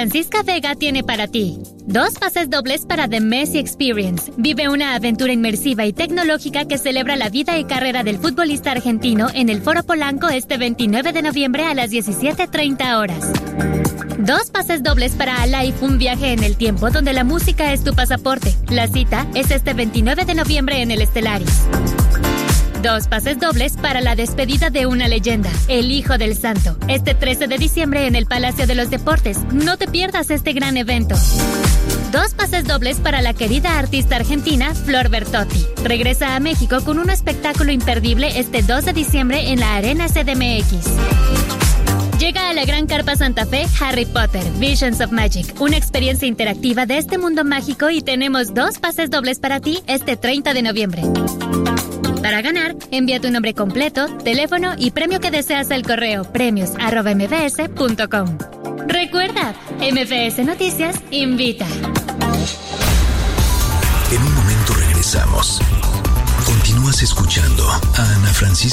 Francisca Vega tiene para ti 2 pases dobles para The Messi Experience. Vive una aventura inmersiva y tecnológica que celebra la vida y carrera del futbolista argentino en el Foro Polanco este 29 de noviembre a las 17:30 horas. 2 pases dobles para Alive, un viaje en el tiempo donde la música es tu pasaporte. La cita es este 29 de noviembre en el Stellaris. 2 pases dobles para la despedida de una leyenda, El Hijo del Santo, este 13 de diciembre en el Palacio de los Deportes. No te pierdas este gran evento. 2 pases dobles para la querida artista argentina Flor Bertotti. Regresa a México con un espectáculo imperdible este 2 de diciembre en la Arena CDMX. Llega a la Gran Carpa Santa Fe Harry Potter, Visions of Magic, una experiencia interactiva de este mundo mágico, y tenemos 2 pases dobles para ti este 30 de noviembre. Para ganar, envía tu nombre completo, teléfono y premio que deseas al correo premios@mbs.com. Recuerda, MBS Noticias invita. En un momento regresamos. Continúas escuchando a Ana Francisca